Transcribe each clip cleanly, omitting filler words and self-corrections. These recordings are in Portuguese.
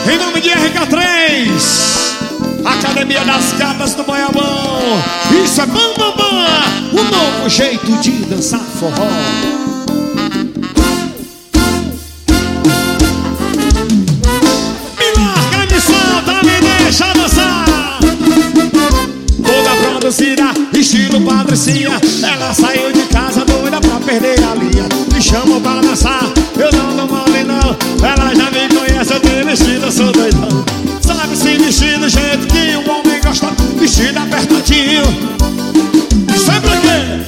Em nome de RK3, Academia das Gatas do Boiabão. Isso é Bam Bam Bam, um novo jeito de dançar forró. Me larga, me solta, me deixa dançar. Toda produzida, estilo Patricinha. Ela saiu de casa doida pra perder a linha. Me chamam pra dançar, eu não dou mole não. Ela já me conhece, eu tenho vestido, eu sou doidão. Sabe se vestir do jeito que o homem gosta, vestido apertadinho. Sempre que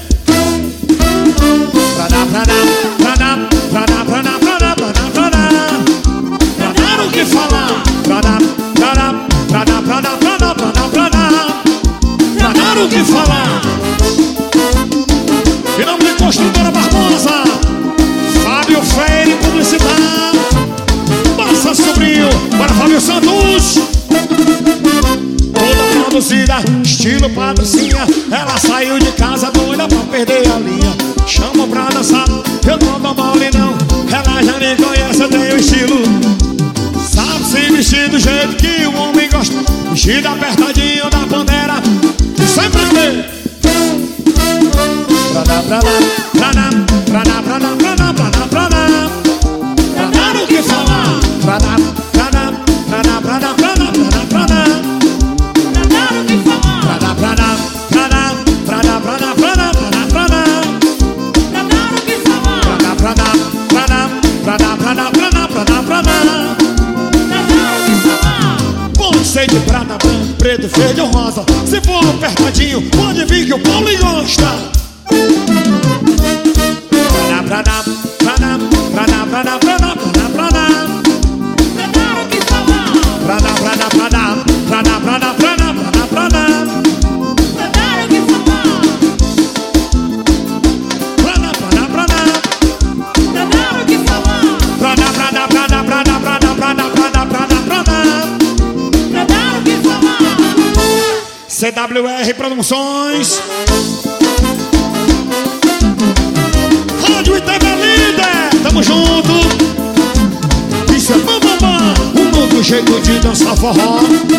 pra dar, pra dar, pra dar, pra dar, pra dar, pra dar, pra dar, pra dar, pra dar o que falar. Pra dar, pra dar, pra dar, pra dar, pra dar, pra dar, pra dar, pra dar o que falar. Em nome de Construtora Barbosa, Fábio Freire, publicidade. Passa sobrinho para Fábio Santos. Toda produzida, estilo Patricinha. Ela saiu de casa doida pra perder a linha. Chama pra dançar, eu não dou mole não. Ela já me conhece, eu tenho estilo. Sabe se vestir do jeito que o homem gosta, vestido apertadinho da bandeira. Sempre que pra dar, pra dar, pra dar, pra dar, pra dar, pra dar, pra dar, pra dar, pra dar o que falar. Pra dar, pra dar, pra dar, pra dar, pra dar, pra dar, pra dar, pra dar o que falar. Pra dar, pra dar, pra dar, pra dar, pra dar, pra dar, pra dar, pra dar, pra dar o que falar. Pra dar, pra dar, pra dar, pra dar, pra dar, pra dar, pra dar, pra dar, pra dar o que falar. Pode ser de prata, branco, preto, verde ou rosa. Se for apertadinho, pode vir que o Paulo gosta. Pra dar, pra dar, pra dar, pra dar, pra dar, pra dar, pra dar, pra dar o que falar. Pra dar, pra dar, pra dar, pra dar, pra dar, pra dar, pra dar, pra dar, pra dar o que falar. Pra dar, pra dar, pra dar, pra dar o que falar. Pra dar, pra dar, pra dar, pra dar, pra dar, pra dar, pra dar, pra dar, pra dar, pra dar o que falar. CWR Produções, Rádio e TV Líder, tamo junto. Isso é Bam Bam Bam, um novo jeito de dançar forró.